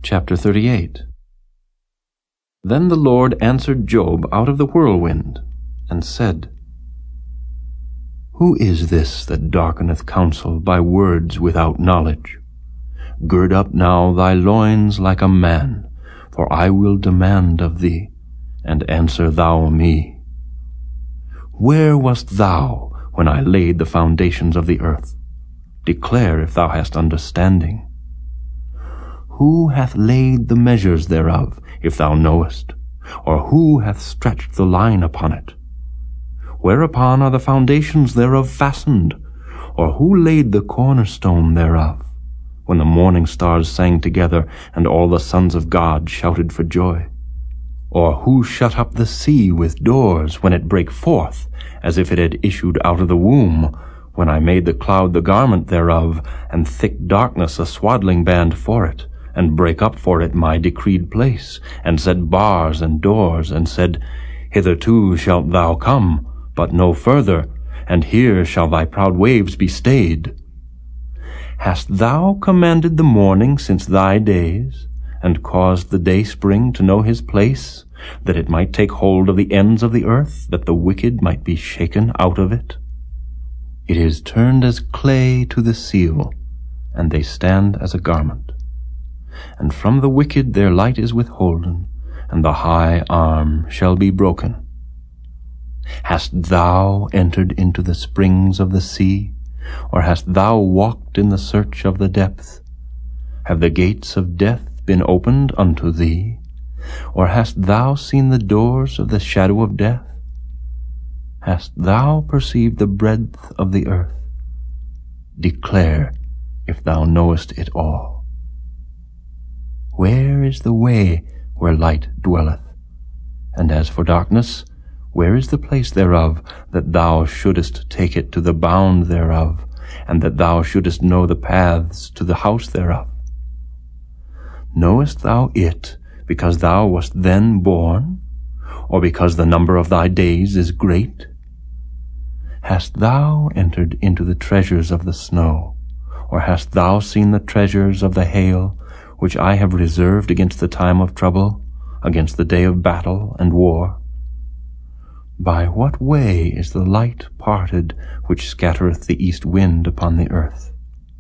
Chapter 38. Then the Lord answered Job out of the whirlwind, and said, Who is this that darkeneth counsel by words without knowledge? Gird up now thy loins like a man, for I will demand of thee, and answer thou me. Where wast thou when I laid the foundations of the earth? Declare if thou hast understanding. Who hath laid the measures thereof, if thou knowest? Or who hath stretched the line upon it? Whereupon are the foundations thereof fastened? Or who laid the cornerstone thereof? When the morning stars sang together, and all the sons of God shouted for joy? Or who shut up the sea with doors, when it brake forth, as if it had issued out of the womb, when I made the cloud the garment thereof, and thick darkness a swaddling band for it, and brake up for it my decreed place, and set bars and doors, and said, Hitherto shalt thou come, but no further, and here shall thy proud waves be stayed. Hast thou commanded the morning since thy days, and caused the dayspring to know his place, that it might take hold of the ends of the earth, that the wicked might be shaken out of it? It is turned as clay to the seal, and they stand as a garment. And from the wicked their light is withholden, and the high arm shall be broken. Hast thou entered into the springs of the sea, or hast thou walked in the search of the depth? Have the gates of death been opened unto thee? Or hast thou seen the doors of the shadow of death? Hast thou perceived the breadth of the earth? Declare if thou knowest it all. Where is the way where light dwelleth? And as for darkness, where is the place thereof, that thou shouldest take it to the bound thereof, and that thou shouldest know the paths to the house thereof? Knowest thou it because thou wast then born, or because the number of thy days is great? Hast thou entered into the treasures of the snow, or hast thou seen the treasures of the hail, which I have reserved against the time of trouble, against the day of battle and war? By what way is the light parted, which scattereth the east wind upon the earth?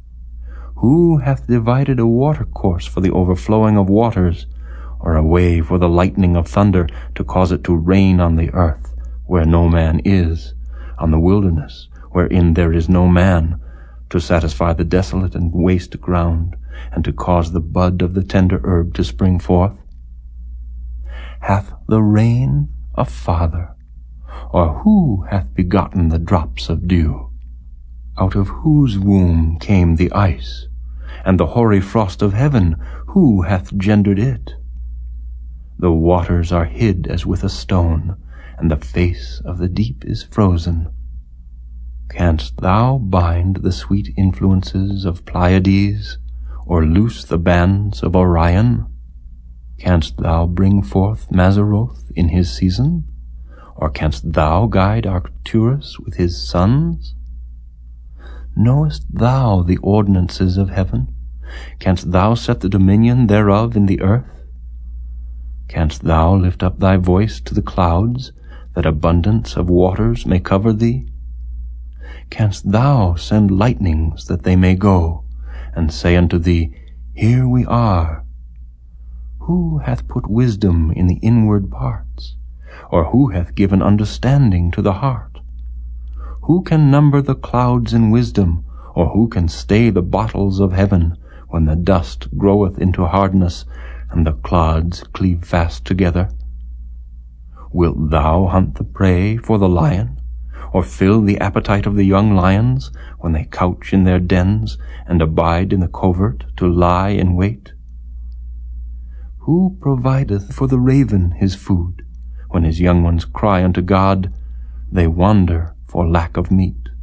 Who hath divided a watercourse for the overflowing of waters, or a way for the lightning of thunder, to cause it to rain on the earth, where no man is, on the wilderness, wherein there is no man, to satisfy the desolate and waste ground, and to cause the bud of the tender herb to spring forth? Hath the rain a father? Or who hath begotten the drops of dew? Out of whose womb came the ice? And the hoary frost of heaven, who hath gendered it? The waters are hid as with a stone, and the face of the deep is frozen. Canst thou bind the sweet influences of Pleiades, or loose the bands of Orion? Canst thou bring forth Mazzaroth in his season? Or canst thou guide Arcturus with his sons? Knowest thou the ordinances of heaven? Canst thou set the dominion thereof in the earth? Canst thou lift up thy voice to the clouds, that abundance of waters may cover thee? Canst thou send lightnings that they may go, and say unto thee, Here we are? Who hath put wisdom in the inward parts? Or who hath given understanding to the heart? Who can number the clouds in wisdom, or who can stay the bottles of heaven, when the dust groweth into hardness, and the clods cleave fast together? Wilt thou hunt the prey for the lion, or fill the appetite of the young lions, when they couch in their dens, and abide in the covert to lie in wait? Who provideth for the raven his food? When his young ones cry unto God, they wander for lack of meat.